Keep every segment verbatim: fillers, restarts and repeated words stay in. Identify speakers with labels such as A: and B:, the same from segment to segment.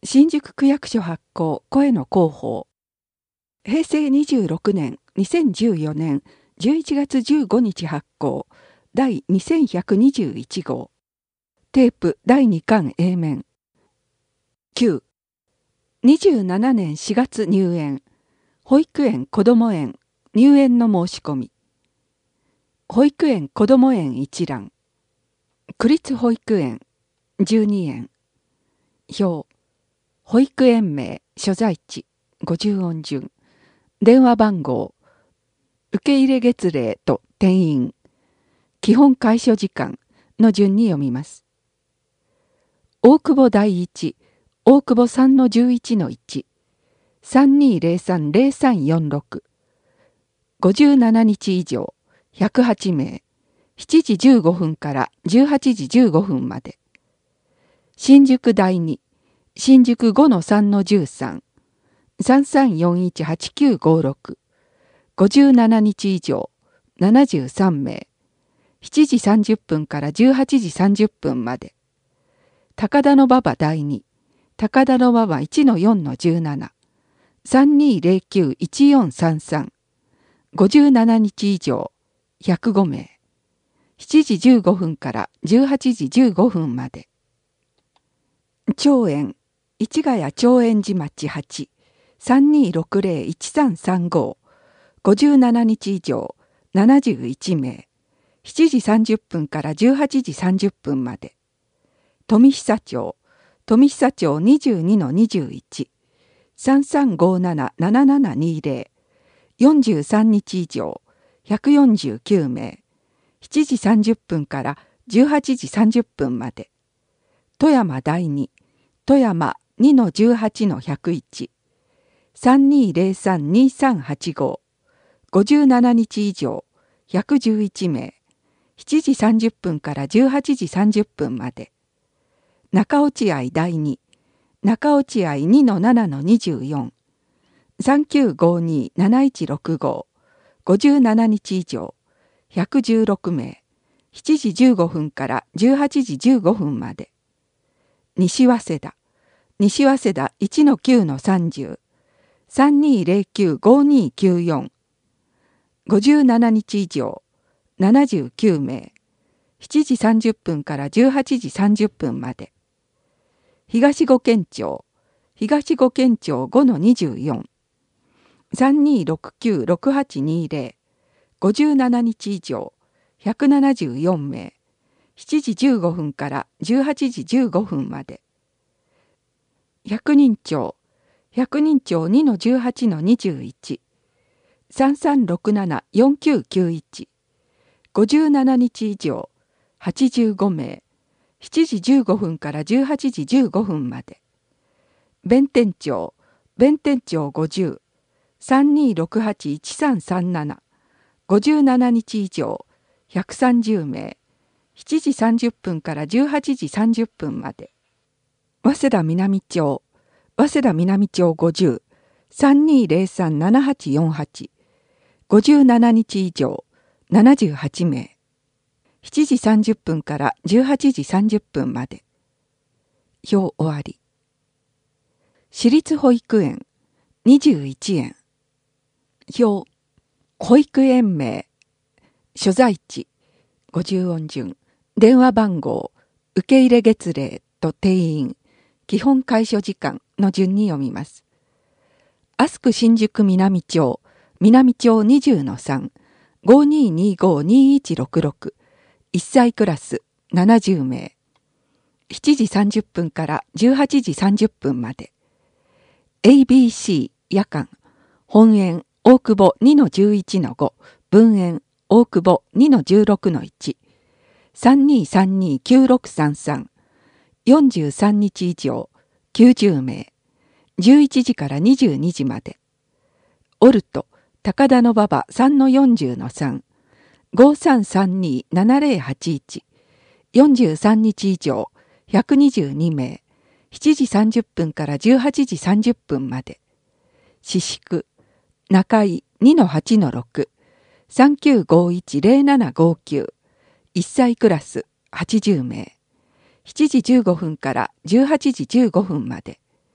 A: 新宿区役所発行声の広報。平成にじゅうろくねんにせんじゅうよねんじゅういちがつじゅうごにち発行第にせんひゃくにじゅういち号。テープだいにかん A 面。きゅう。にじゅうななねんしがつ入園。保育園こども園入園の申し込み。保育園こども園一覧。区立保育園じゅうにえん。表。保育園名、所在地、ごじゅう音順、電話番号、受け入れ月齢と定員、基本開所時間の順に読みます。大久保第一、大久保 さんのじゅういちのいち、さんにーぜろさんぜろさんよんろく、ごじゅうななにち以上、ひゃくはちめい、しちじじゅうごふんからじゅうはちじじゅうごふんまで。新宿第二、新宿 ごのさんのじゅうさん、さんさんよんいちはちきゅうごろく、ごじゅうななにち以上、ななじゅうさんめい、しちじさんじゅっぷんからじゅうはちじさんじゅっぷんまで。高田馬場第二、高田馬場 いちのよんのじゅうなな、さんにーぜろきゅういちよんさんさん、ごじゅうななにち以上、ひゃくごめい、しちじじゅうごふんからじゅうはちじじゅうごふんまで。長園、市ヶ谷長園寺町はち、さんにーろくぜろいちさんさんご、ごじゅうななにち以上、ななじゅういちめい、しちじさんじゅっぷんからじゅうはちじさんじゅっぷんまで。富久町、富久町 にじゅうにのにじゅういち、さんさんごななななななにぜろ、よんじゅうさんにち以上、ひゃくよんじゅうきゅうめい、しちじさんじゅっぷんからじゅうはちじさんじゅっぷんまで。富山第二、富山 にのじゅうはちのひゃくいち、さんにーぜろさんにさんはちご、ごじゅうななにち以上、ひゃくじゅういちめい、しちじさんじゅっぷんからじゅうはちじさんじゅっぷんまで。中落合第二、中落合 にのななのにじゅうよん、さんきゅうごになないちろくご、ごじゅうななにち以上、ひゃくじゅうろくめい、しちじじゅうごふんからじゅうはちじじゅうごふんまで。西早稲田、西早稲田 いちのきゅうのさんじゅう、さんにーぜろきゅうごにーきゅうよん、ごじゅうななにち以上、ななじゅうきゅうめい、しちじさんじゅっぷんからじゅうはちじさんじゅっぷんまで。東五軒町、東五軒町 ごのにじゅうよん、さんにーろくきゅうろくはちにぜろ、ごじゅうななにち以上、ひゃくななじゅうよんめい、しちじじゅうごふんからじゅうはちじじゅうごふんまで。百人町、百人町 にのじゅうはちのにじゅういち、さんさんろくななよんきゅうきゅういち、ごじゅうななにち以上、はちじゅうごめい、しちじじゅうごふんからじゅうはちじじゅうごふんまで。弁天町、弁天町ごじゅう、さんにーろくはちいちさんさんなな、ごじゅうななにち以上、ひゃくさんじゅうめい、しちじさんじゅっぷんからじゅうはちじさんじゅっぷんまで。早稲田南町、早稲田南町ごじゅう、さんにーぜろさんななはちよんはち、ごじゅうななにち以上、ななじゅうはちめい、しちじさんじゅっぷんからじゅうはちじさんじゅっぷんまで。表終わり。私立保育園、にじゅういちえん。表、保育園名、所在地、ごじゅう音順、電話番号、受け入れ月齢と定員、基本開所時間の順に読みます。アスク新宿南町、南町 にじゅうのさん、ごにーにーごにーいちろくろく、いっさいクラスななじゅうめい、しちじさんじゅっぷんからじゅうはちじさんじゅっぷんまで。エービーシー 夜間、本園大久保 にのじゅういちのご、分園大久保 にのじゅうろくのいち、さんにーさんにーきゅうろくさんさん、よんじゅうさんにち以上、きゅうじゅうめい、じゅういちじからにじゅうにじまで。オルト、高田馬場 さんのよんじゅうのさん、ごさんさんにーななぜろはちいち、よんじゅうさんにち以上、ひゃくにじゅうにめい、しちじさんじゅっぷんからじゅうはちじさんじゅっぷんまで。宍喰、中井 にのはちのろく、さんきゅうごいちぜろななごきゅう、いっさいクラスはちじゅうめい、しちじじゅうごふんからじゅうはちじじゅうごふんまで。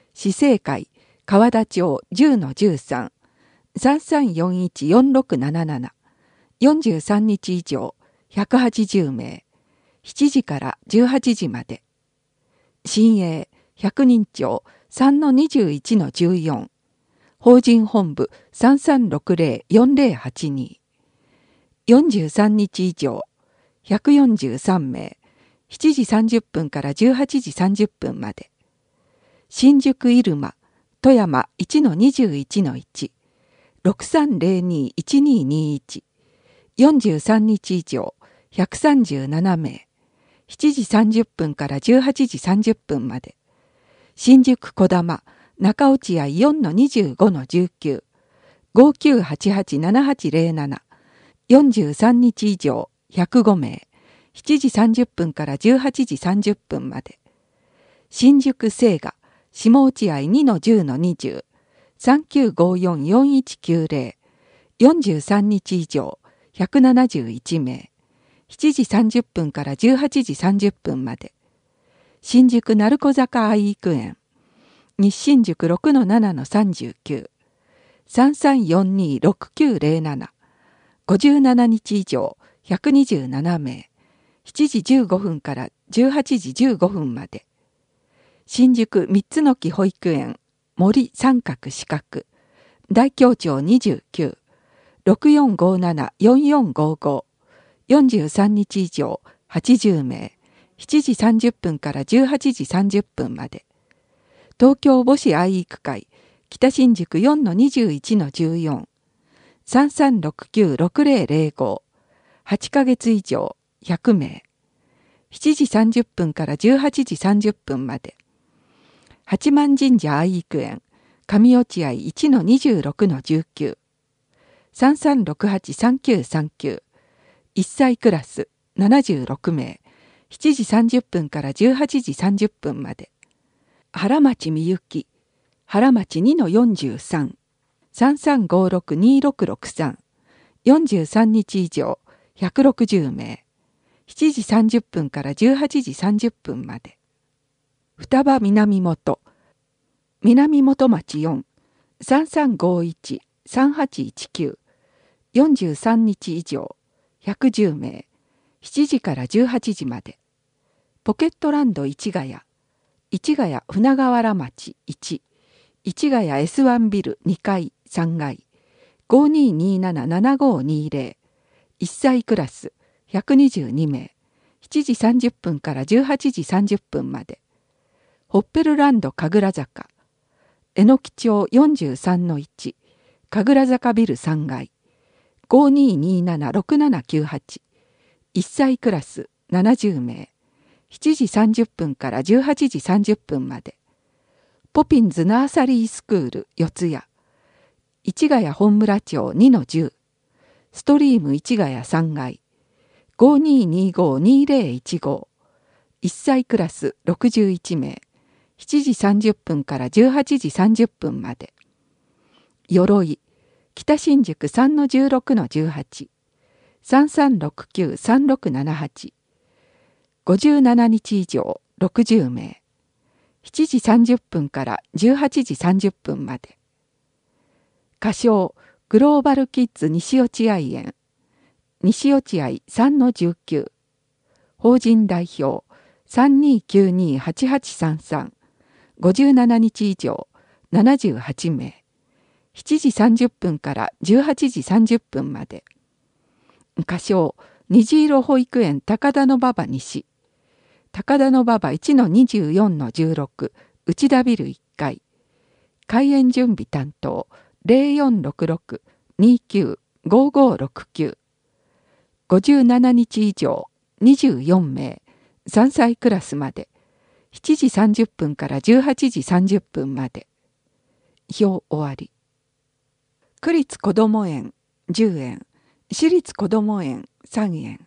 A: 市政会、川田町 じゅうのじゅうさん、さんさんよんいち よんろくなななな、よんじゅうさんにち以上、ひゃくはちじゅうめい、しちじからじゅうはちじまで。新営、百人町 さんのにじゅういちのじゅうよん、法人本部 さんさんろくぜろよんぜろはちに、よんじゅうさんにち以上、ひゃくよんじゅうさんめい、しちじさんじゅっぷんからじゅうはちじさんじゅっぷんまで。新宿入間、富山 いちのにじゅういちのいち、ろくさんぜろに いちににいち、よんじゅうさんにち以上、ひゃくさんじゅうななめい、しちじさんじゅっぷんからじゅうはちじさんじゅっぷんまで。新宿小玉、中落合 よんのにじゅうごのじゅうきゅう、ごきゅうはちはちななはちぜろなな、よんじゅうさんにち以上、ひゃくごめい、しちじさんじゅっぷんからじゅうはちじさんじゅっぷんまで。新宿聖雅、下落合 にのじゅうのにじゅう、さんきゅうごよんよんいちきゅうぜろ、よんじゅうさんにち以上、ひゃくななじゅういちめい、しちじさんじゅっぷんからじゅうはちじさんじゅっぷんまで。新宿鳴子坂愛育園、西新宿 ろくのななのさんじゅうきゅう、さんさんよんにろくきゅうぜろなな、ごじゅうななにち以上、ひゃくにじゅうななめい、しちじじゅうごふんからじゅうはちじじゅうごふんまで。新宿三つの木保育園、森三角四角、大京町にじゅうきゅう、ろくよんごななよんよんごご、よんじゅうさんにち以上、はちじゅうめい、しちじさんじゅっぷんからじゅうはちじさんじゅっぷんまで。東京母子愛育会、北新宿 よんのにじゅういちのじゅうよん、さんさんろくきゅうろくぜろぜろご、はちかげつ以上、ひゃくめい、しちじさんじゅっぷんからじゅうはちじさんじゅっぷんまで。八幡神社愛育園、上落合 いちのにじゅうろくのじゅうきゅう、さんさんろくはちさんきゅうさんきゅう、いっさいクラスななじゅうろくめい、しちじさんじゅっぷんからじゅうはちじさんじゅっぷんまで。原町みゆき、原町 にのよんじゅうさん、さんさんごろくにろくろくさん、よんじゅうさんにち以上、ひゃくろくじゅうめい、しちじさんじゅっぷんからじゅうはちじさんじゅっぷんまで。双葉南本、南本町よん、さんさんごいちさんはちいちきゅう、よんじゅうさんにち以上、ひゃくじゅうめい、しちじからじゅうはちじまで。ポケットランド市ヶ谷、市ヶ谷船河原町いち、市ヶ谷 エスワン ビルにかいさんがい、ごにーにーななななごにーぜろ、いっさいクラスひゃくにじゅうにめい、しちじさんじゅっぷんからじゅうはちじさんじゅっぷんまで。ホッペルランド神楽坂、えのき町 よんじゅうさんのいち、神楽坂ビルさんがい、ごにーにーななろくななきゅうはち、いっさいクラスななじゅうめい、しちじさんじゅっぷんからじゅうはちじさんじゅっぷんまで。ポピンズナーサリースクール四谷、市ヶ谷本村町 にのじゅう、ストリーム市ヶ谷さんがい、ごにーにーごにーぜろいちご、いっさいクラスろくじゅういちめい、しちじさんじゅっぷんからじゅうはちじさんじゅっぷんまで。鎧、北新宿 さんのじゅうろくのじゅうはち、さんさんろくきゅうさんろくななはち、ごじゅうななにち以上ろくじゅうめい、しちじさんじゅっぷんからじゅうはちじさんじゅっぷんまで。歌唱グローバルキッズ西落合園、西落合 さんのじゅうきゅう、法人代表 さんにーきゅうにーはちはちさんさん、ごじゅうななにち以上ななじゅうはちめい、しちじさんじゅっぷんからじゅうはちじさんじゅっぷんまで。歌唱虹色保育園高田馬場西、高田馬場 いちのにじゅうよんのじゅうろく、内田ビルいっかい、開園準備担当 ぜろよんろくろくにーきゅうごごろくきゅう、ごじゅうななにち以上にじゅうよんめい、さんさいクラスまで、しちじさんじゅっぷんからじゅうはちじさんじゅっぷんまで。表終わり。区立こども園じゅうえん、私立こども園さんえん。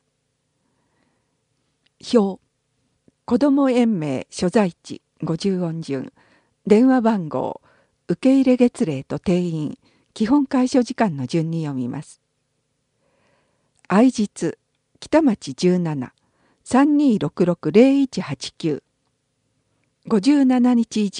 A: 表、こども園名所在地ごじゅう音順、電話番号、受け入れ月齢と定員、基本開所時間の順に読みます。愛実、北町じゅうなな、さんにーろくろくぜろいちはちきゅう、ごじゅうななにち以上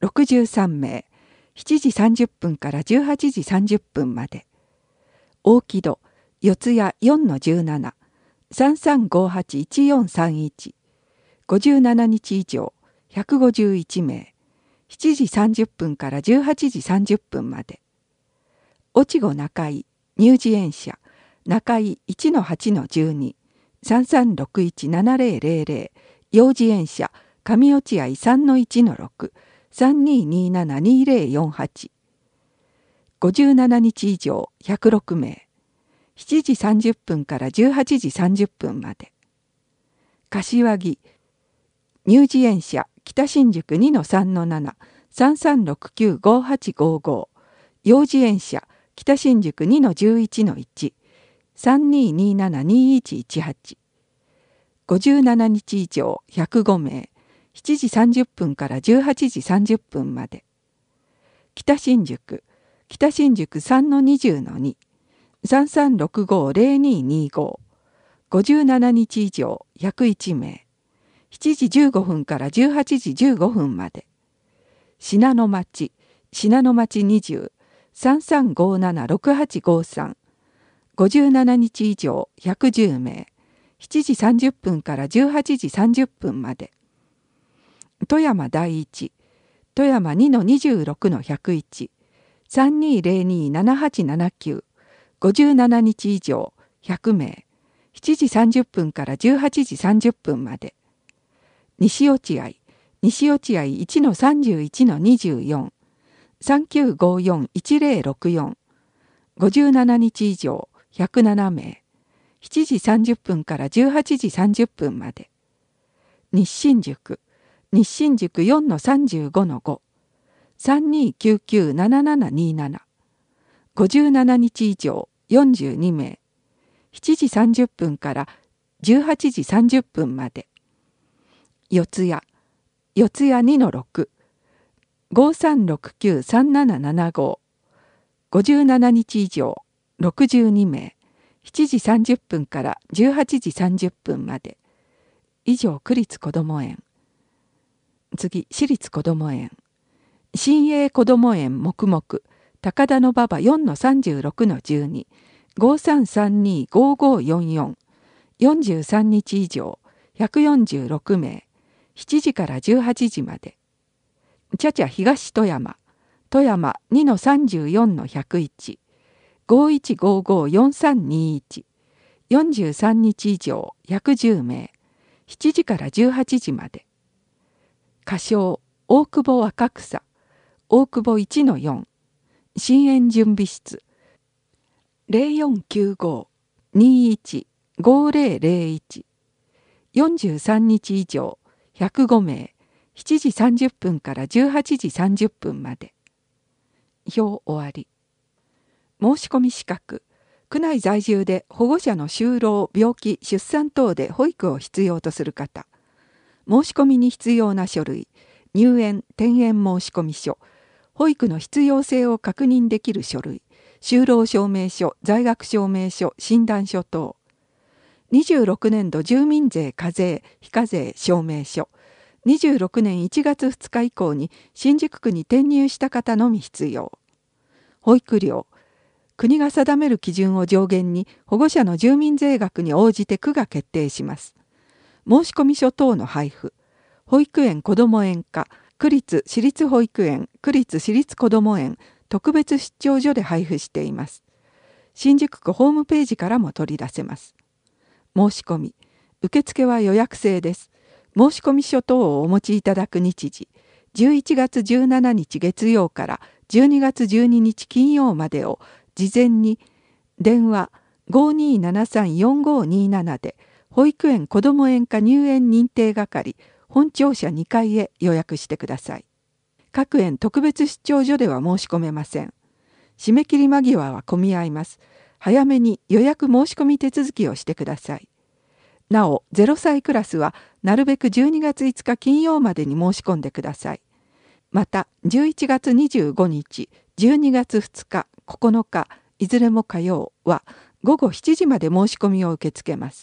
A: ろくじゅうさんめい、しちじさんじゅっぷんからじゅうはちじさんじゅっぷんまで。大木戸、四谷 よんのじゅうなな、さんさんごはち いちよんさんいち、ごじゅうななにち以上、ひゃくごじゅういちめい、しちじさんじゅっぷんからじゅうはちじさんじゅっぷんまで。越後中井、乳児園舎、中井 いちのはちのじゅうに、さんさんろくいち ななぜろぜろぜろ、幼児園舎、上落合 さんのいちのろく、さんにーにーなな にーぜろよんはち。ごじゅうななにち以上、ひゃくろくめい、しちじさんじゅっぷんからじゅうはちじさんじゅっぷんまで。柏木、乳児園舎、北新宿 にのさんのなな、さんさんろくきゅう ごはちごご、幼児園舎、北新宿 にのじゅういちのいち、さんにーにーなな にーいちいちはち。ごじゅうななにち以上、ひゃくごめい、しちじさんじゅっぷんからじゅうはちじさんじゅっぷんまで。北新宿、北新宿 さんのにじゅうのに、さんさんろくご ぜろにーにーご、ごじゅうななにち以上、ひゃくいちめい、しちじじゅうごふんからじゅうはちじじゅうごふんまで。信濃町、信濃町にじゅう、さんさんごなな ろくはちごさん、ごじゅうななにち以上、ひゃくじゅうめい、しちじさんじゅっぷんからじゅうはちじさんじゅっぷんまで。富山第一、富山 にのにじゅうろくのひゃくいち、さんにーぜろにーななはちななきゅう、ごじゅうななにち以上、ひゃくめい、しちじさんじゅっぷんからじゅうはちじさんじゅっぷんまで。西落合、西落合 いちのさんじゅういちのにじゅうよん、さんきゅうごよん いちぜろろくよん、ごじゅうななにち以上、ひゃくななめい、しちじさんじゅっぷんからじゅうはちじさんじゅっぷんまで。日新宿、日新宿 よんのさんじゅうごのご、さんにーきゅうきゅう ななななにーなな、ごじゅうななにち以上、よんじゅうにめい、しちじさんじゅっぷんからじゅうはちじさんじゅっぷんまで。四谷、四谷 にのろく、ごさんろくきゅう さんななななご、ごじゅうななにち以上、ろくじゅうにめい、しちじさんじゅっぷんからじゅうはちじさんじゅっぷんまで。以上、区立こども園。次、私立こども園。新栄こども園黙々、高田馬場 よんのさんじゅうろくのじゅうに、ごさんさんにーごごよんよん、よんじゅうさんにち以上、ひゃくよんじゅうろくめい、しちじからじゅうはちじまで。茶々東富山、富山 にのさんじゅうよんのひゃくいち、ごいちごごよんさんにいち、よんじゅうさんにち以上、ひゃくじゅうめい、しちじからじゅうはちじまで。仮称、大久保若草、大久保 いちのよん、新園準備室、ぜろよんきゅうご にいち ごぜろぜろいち、よんじゅうさんにち以上、ひゃくごめい、しちじさんじゅっぷんからじゅうはちじさんじゅっぷんまで。表終わり。申し込み資格。区内在住で保護者の就労、病気、出産等で保育を必要とする方。申し込みに必要な書類。入園・転園申込書。保育の必要性を確認できる書類。就労証明書、在学証明書、診断書等。にじゅうろくねんど住民税課税、非課税証明書。にじゅうろくねんいちがつふつか以降に新宿区に転入した方のみ必要。保育料。国が定める基準を上限に保護者の住民税額に応じて区が決定します。申込書等の配布。保育園こども園課、区立私立保育園、区立私立こども園、特別出張所で配布しています。新宿区ホームページからも取り出せます。申し込み。受付は予約制です。申込書等をお持ちいただく日時、じゅういちがつじゅうしちにち月曜からじゅうにがつじゅうににち金曜までを事前に電話 ごにーななさんよんごにーなな で保育園こども園課入園認定係本庁舎にかいへ予約してください。各園特別出張所では申し込めません。締め切り間際は混み合います。早めに予約申し込み手続きをしてください。なお、ゼロさいクラスはなるべくじゅうにがついつか金曜までに申し込んでください。また、じゅういちがつにじゅうごにち、じゅうにがつふつか、ここのか、いずれも火曜はごごしちじまで申し込みを受け付けます。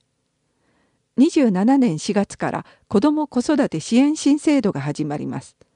A: にじゅうななねんしがつから子ども子育て支援新制度が始まります。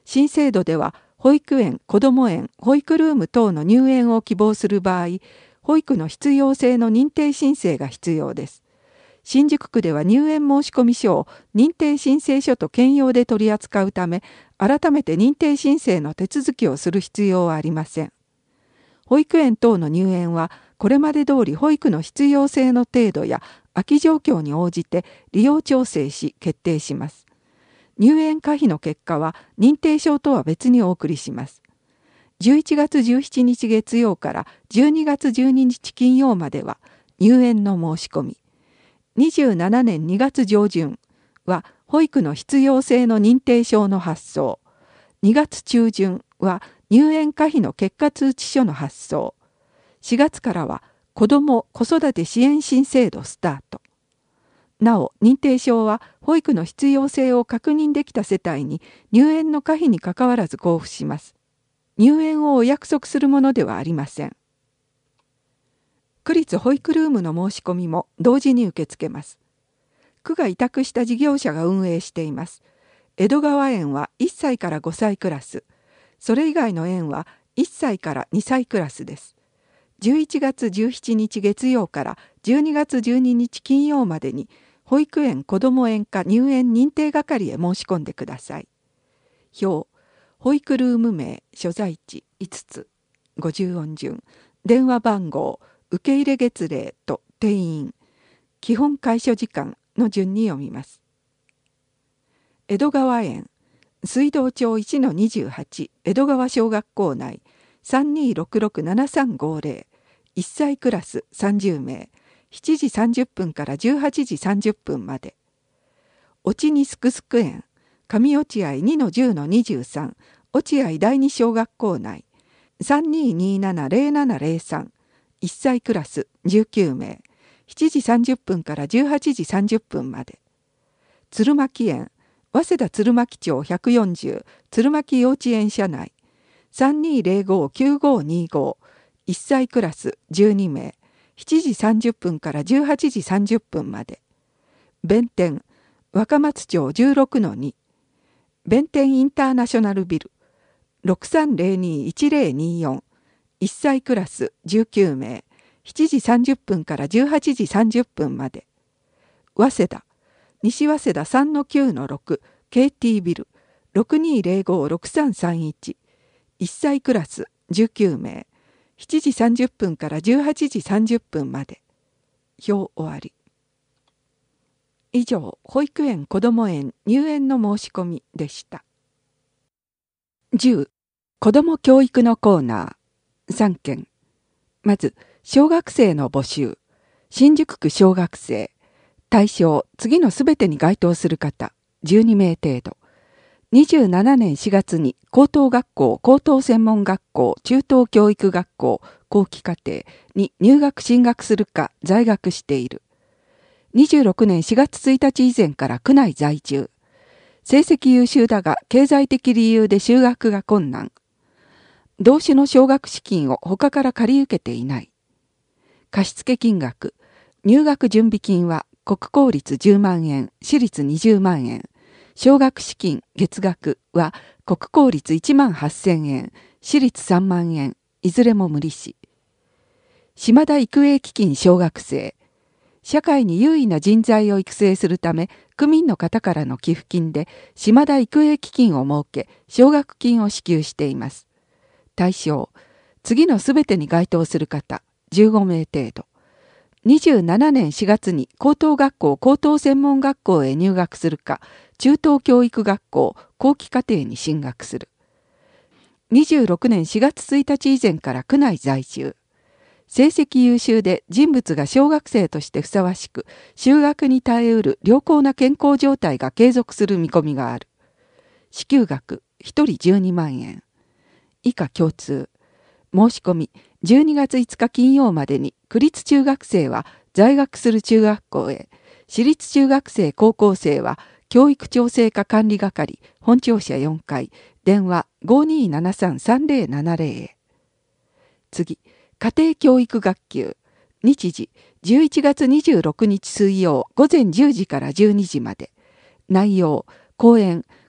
A: 新制度では保育園、こども園、保育ルーム等の入園を希望する場合、保育の必要性の認定申請が必要です。新宿区では入園申込書を認定申請書と兼用で取り扱うため、改めて認定申請の手続きをする必要はありません。保育園等の入園は、これまで通り保育の必要性の程度や空き状況に応じて利用調整し決定します。入園可否の結果は認定証とは別にお送りします。じゅういちがつじゅうしちにち月曜からじゅうにがつじゅうににち金曜までは入園の申し込み。にじゅうななねんにがつ上旬は保育の必要性の認定証の発送。にがつ中旬は入園可否の結果通知書の発送。しがつからは子ども・子育て支援新制度スタート。なお、認定証は保育の必要性を確認できた世帯に入園の可否にかかわらず交付します。入園をお約束するものではありません。区立保育ルームの申し込みも同時に受け付けます。区が委託した事業者が運営しています。江戸川園はいっさいからごさいクラス。それ以外の園はいっさいからにさいクラスです。じゅういちがつじゅうしちにち月曜からじゅうにがつじゅうににち金曜までに保育園・こども園課入園認定係へ申し込んでください。表、保育ルーム名、所在地いつつ、ごじゅう音順、電話番号、受け入れ月齢と定員、基本開所時間の順に読みます。江戸川園、水道町 いちのにじゅうはち 江戸川小学校内 さんにーろくろくななさんごぜろ、いっさいクラスさんじゅうめい、しちじさんじゅっぷんからじゅうはちじさんじゅっぷんまで。落にすくすく園、上落合 にのじゅうのにじゅうさん 落合第二小学校内 さんにーにーななぜろななぜろさん、いっさいクラスじゅうきゅうめい、しちじさんじゅっぷんからじゅうはちじさんじゅっぷんまで。鶴巻園、早稲田鶴巻町ひゃくよんじゅう鶴巻幼稚園舎内 さんにーぜろごきゅうごにご、いっさいクラスじゅうにめい、しちじさんじゅっぷんからじゅうはちじさんじゅっぷんまで。弁天、若松町 じゅうろくのに 弁天インターナショナルビル ろくさんぜろにーいちぜろにーよん、いっさいクラスじゅうきゅうめい、しちじさんじゅっぷんからじゅうはちじさんじゅっぷんまで。早稲田、西早稲田 さんのきゅうのろく ケーティー ビル ろくにーぜろごろくさんさんいち、いっさいクラスじゅうきゅうめい、しちじさんじゅっぷんからじゅうはちじさんじゅっぷんまで。表終わり。以上、保育園・こども園入園の申し込みでした。じゅう、子ども教育のコーナーさんけん。まず、小学生の募集。新宿区小学生。対象、次のすべてに該当する方、じゅうにめい程度。にじゅうななねんしがつに高等学校、高等専門学校、中等教育学校、後期課程に入学進学するか在学している。にじゅうろくねんしがつついたち以前から区内在住。成績優秀だが経済的理由で就学が困難。同種の奨学資金を他から借り受けていない。貸付金額。入学準備金は国公立じゅうまんえん、私立にじゅうまんえん。奨学資金月額は国公立いちまんはっせんえん、私立さんまんえん、いずれも無利子。島田育英基金小学生。社会に優位な人材を育成するため、区民の方からの寄付金で島田育英基金を設け、奨学金を支給しています。対象、次のすべてに該当する方、じゅうごめい程度。にじゅうななねんしがつに高等学校高等専門学校へ入学するか、中等教育学校後期課程に進学する。にじゅうろくねんしがつついたち以前から区内在住。成績優秀で人物が小学生としてふさわしく、就学に耐えうる良好な健康状態が継続する見込みがある。支給額ひとりじゅうにまんえん。以下共通。申し込みじゅうにがついつか金曜までに区立中学生は在学する中学校へ、私立中学生高校生は教育調整課管理係本庁舎よんかい、電話 ごにーななさんさんぜろななぜろ へ。次、家庭教育学級。日時じゅういちがつにじゅうろくにち水曜午前じゅうじからじゅうにじまで。内容、講演、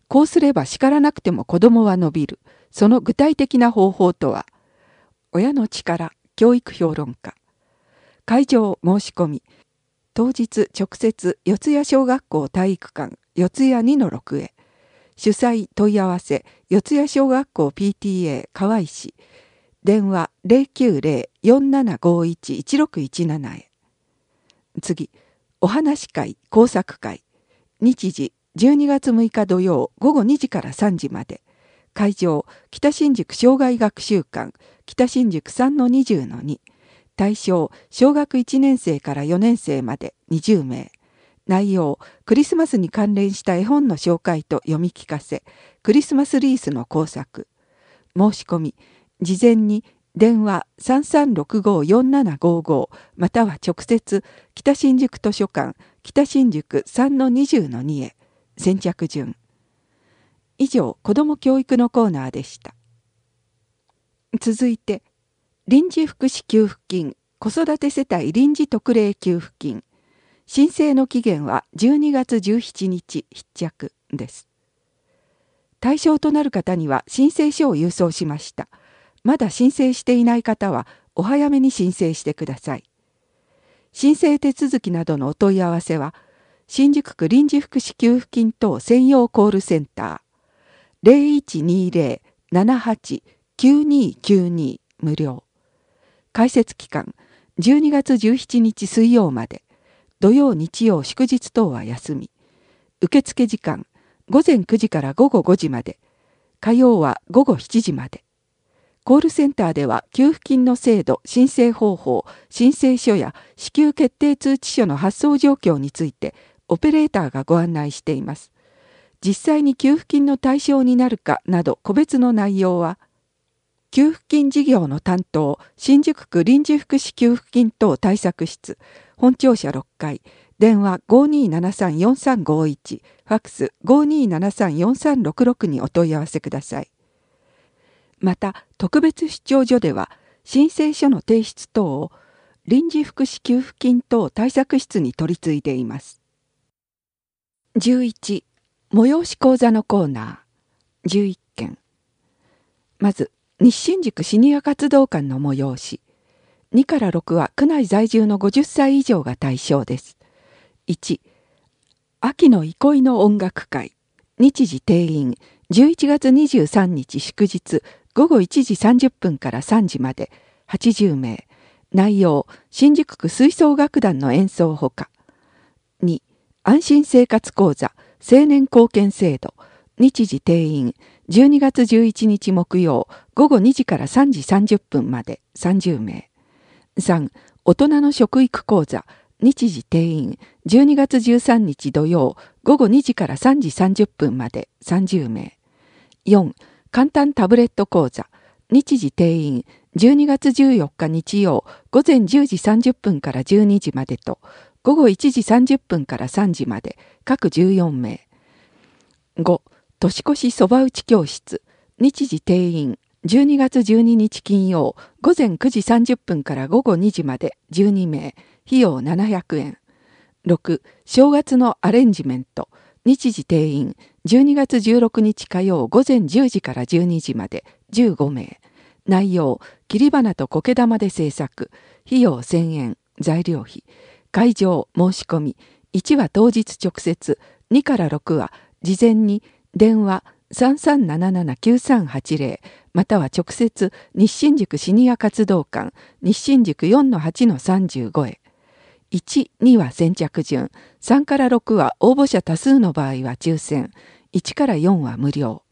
A: こうすれば叱らなくても子供は伸びる。その具体的な方法とは、親の力、教育評論家。会場申し込み。当日直接四谷小学校体育館四谷 にのろく へ。主催問い合わせ四谷小学校 ピーティーエー 河合市。電話 ゼロきゅうゼロ よんななごいち いちろくいちなな へ。次、お話会工作会。日時じゅうにがつむいか土曜午後にじからさんじまで。会場北新宿障害学習館北新宿 さんのにじゅうのに。対象小学いちねんせいからよねんせいまでにじゅうめい。内容クリスマスに関連した絵本の紹介と読み聞かせ、クリスマスリースの工作。申し込み事前に電話 さんさんろくご よんななごご または直接北新宿図書館北新宿 さんのにじゅうのに へ。先着順。以上、子ども教育のコーナーでした。続いて臨時福祉給付金子育て世帯臨時特例給付金。申請の期限はじゅうにがつじゅうしちにち必着です。対象となる方には申請書を郵送しました。まだ申請していない方はお早めに申請してください。申請手続きなどのお問い合わせは、新宿区臨時福祉給付金等専用コールセンター ゼロいちにゼロ ななはち きゅうにきゅうに 無料。開設期間じゅうにがつじゅうしちにち水曜まで。土曜日曜祝日等は休み。受付時間ごぜんくじからごごごじまで。火曜はごごしちじまで。コールセンターでは給付金の制度、申請方法、申請書や支給決定通知書の発送状況についてオペレーターがご案内しています。実際に給付金の対象になるかなど個別の内容は、給付金事業の担当、新宿区臨時福祉給付金等対策室、本庁舎ろっかい、電話 ごにーななさんよんさんごいち、ファックス ごにーななさんよんさんろくろく にお問い合わせください。また、特別出張所では、申請書の提出等を臨時福祉給付金等対策室に取り次いでいます。じゅういち、催し講座のコーナー、じゅういっけん。まず、西新宿シニア活動館の催し。にからろくは区内在住のごじゅっさい以上が対象です。いち、秋の憩いの音楽会。日時定員、じゅういちがつにじゅうさんにち祝日、ごごいちじさんじゅっぷんからさんじまで、はちじゅうめい。内容、新宿区吹奏楽団の演奏ほか。に、安心生活講座、青年貢献制度。日時定員、じゅうにがつじゅういちにち木曜、ごごにじからさんじさんじゅっぷんまでさんじゅうめい。さん、大人の食育講座、日時定員、じゅうにがつじゅうさんにち土曜、ごごにじからさんじさんじゅっぷんまでさんじゅうめい。よん、簡単タブレット講座、日時定員、じゅうにがつじゅうよっか日曜、ごぜんじゅうじさんじゅっぷんからじゅうにじまでと、ごごいちじさんじゅっぷんからさんじまで、各じゅうよんめい。ご、年越しそば打ち教室、日時定員、じゅうにがつじゅうににち金曜、ごぜんくじさんじゅっぷんからごごにじまでじゅうにめい、費用ななひゃくえん。ろく、正月のアレンジメント、日時定員、じゅうにがつじゅうろくにち火曜ごぜんじゅうじからじゅうにじまでじゅうごめい。内容、切り花と苔玉で制作、費用せんえん、材料費。会場、申し込み、いちは当日直接、にからろくは事前に電話さんさんななななきゅうさんはちゼロまたは直接西新宿シニア活動館西新宿 よんのはちのさんじゅうご へ。いち、には先着順、さんからろくは応募者多数の場合は抽選、いちからよんは無料。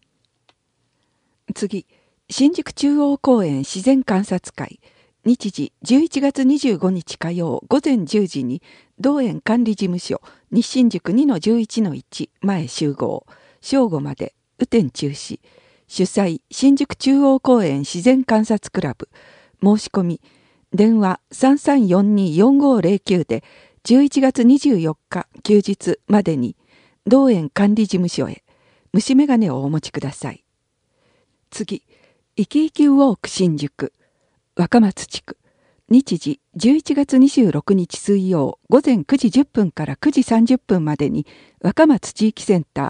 A: 次、新宿中央公園自然観察会。日時じゅういちがつにじゅうごにち火曜ごぜんじゅうじに同園管理事務所西新宿 にのじゅういちのいち 前集合。正午まで、雨天中止。主催、新宿中央公園自然観察クラブ。申し込み、電話 さんさんよんによんごゼロきゅう でじゅういちがつにじゅうよっか休日までに同園管理事務所へ虫眼鏡をお持ちください。次、いきいきウォーク新宿。若松地区。日時じゅういちがつにじゅうろくにち水曜ごぜんくじじゅっぷんからくじさんじゅっぷんまでに若松地域センター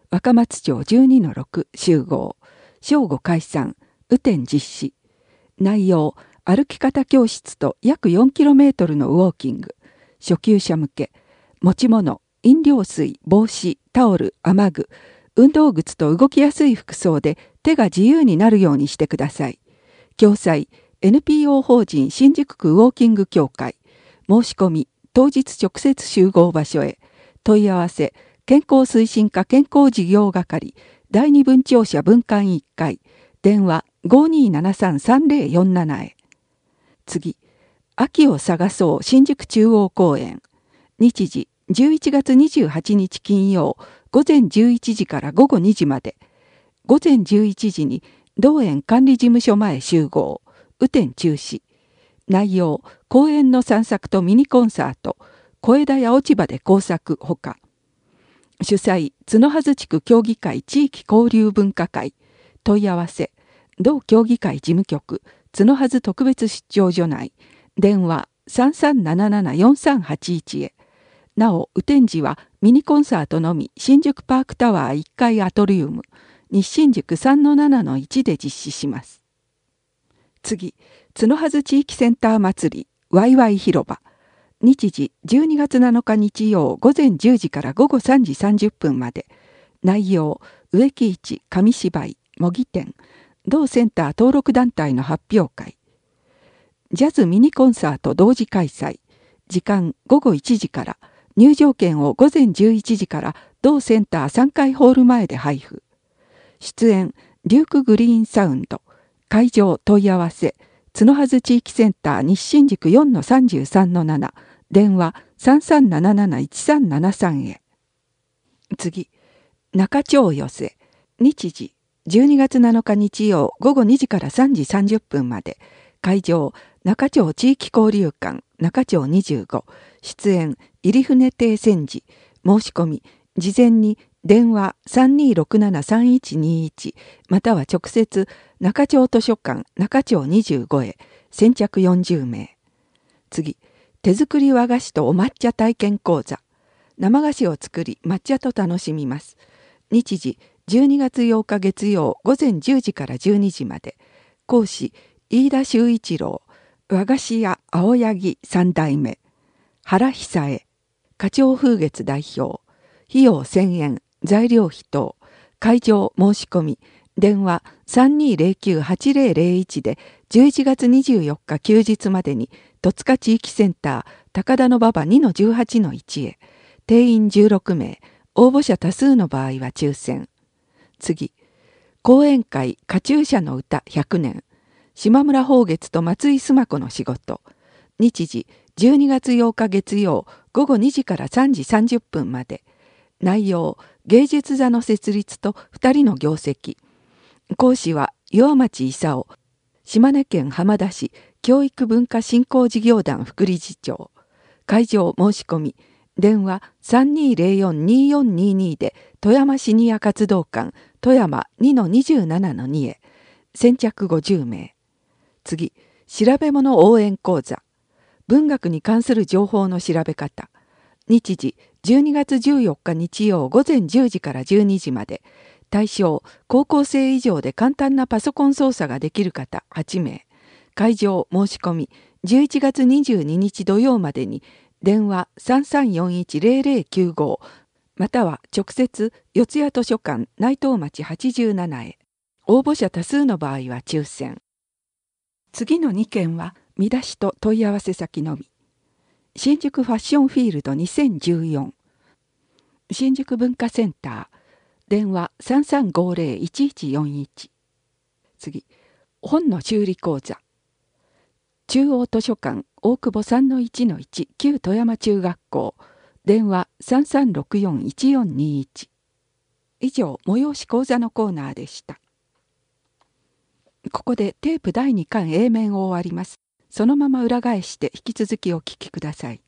A: 若松町 じゅうにのろく 集合。正午解散。雨天実施。内容、歩き方教室と約 よんキロメートル のウォーキング。初級者向け。持ち物、飲料水、帽子、タオル、雨具、運動靴と動きやすい服装で手が自由になるようにしてください。共催、エヌピーオー 法人新宿区ウォーキング協会。申し込み、当日直接集合場所へ。問い合わせ、健康推進課健康事業係、第二分庁舎分館いっかい。電話 ごーにーななさんさんぜろよんなな へ。次、秋を探そう新宿中央公園。日時、じゅういちがつにじゅうはちにち金曜、午前じゅういちじから午後にじまで。午前じゅういちじに同園管理事務所前集合。雨天中止。内容、公園の散策とミニコンサート、小枝や落ち葉で工作ほか。主催、角筈地区協議会地域交流文化会。問い合わせ、同協議会事務局、角筈特別出張所内。電話 さんさんななななよんさんはちいち へ。なお、雨天時はミニコンサートのみ新宿パークタワーいっかいアトリウム、西新宿 さんのななのいち で実施します。次、角筈地域センター祭り、ワイワイ広場。日時、じゅうにがつなのか日曜午前じゅうじから午後さんじさんじゅっぷんまで。内容、植木市、紙芝居、模擬店、同センター登録団体の発表会。ジャズミニコンサート同時開催。時間ごごいちじから。入場券を午前じゅういちじから同センターさんかいホール前で配布。出演、デュークグリーンサウンド。会場問い合わせ、角筈地域センター西新宿 よんのさんじゅうさんのなな。電話 さんさんなななないちさんななさん へ。次、中町寄せ。日時、じゅうにがつなのか日曜午後にじからさんじさんじゅっぷんまで。会場、中町地域交流館、中町にじゅうご。出演、入船亭千治。申し込み、事前に電話 さんにーろくななさんいちにいち または直接中町図書館中町にじゅうごへ。先着よんじゅうめい。次、手作り和菓子とお抹茶体験講座。生菓子を作り抹茶と楽しみます。日時、じゅうにがつようか月曜午前じゅうじからじゅうにじまで。講師、飯田修一郎。和菓子屋青柳三代目。原久恵。花鳥風月代表。費用せんえん。材料費等。会場申し込み。電話 さんにーぜろきゅうはちぜろぜろいち でじゅういちがつにじゅうよっか休日までに戸塚地域センター高田馬場 にのじゅうはちのいち へ。定員じゅうろくめい。応募者多数の場合は抽選。次。講演会カチューシャの歌ひゃくねん。島村宝月と松井須磨子の仕事。日時、じゅうにがつようか月曜午後にじからさんじさんじゅっぷんまで。内容、芸術座の設立とふたりの業績。講師は岩町勲、島根県浜田市教育文化振興事業団副理事長。会場申し込み。電話 さんにーぜろよんにーよんにーにー で富山シニア活動館富山 にのにじゅうななのに へ。先着ごじゅうめい。次、調べ物応援講座。文学に関する情報の調べ方。日時、じゅうにがつじゅうよっか日曜午前じゅうじからじゅうにじまで。対象、高校生以上で簡単なパソコン操作ができる方はちめい。会場申し込み、じゅういちがつにじゅうににち土曜までに、電話 さんさんよんいちぜろぜろきゅうご または直接四谷図書館内藤町はちじゅうななへ。応募者多数の場合は抽選。次のにけんは見出しと問い合わせ先のみ。新宿ファッションフィールドにせんじゅうよん。新宿文化センター。電話 さんさんごぜろいちいちよんいち。次、本の修理講座。中央図書館大久保 さんのいちのいち 旧富山中学校。電話 さんさんろくよんいちよんにいち。以上、催し講座のコーナーでした。ここでテープだいにかん A 面を終わります。そのまま裏返して引き続きお聞きください。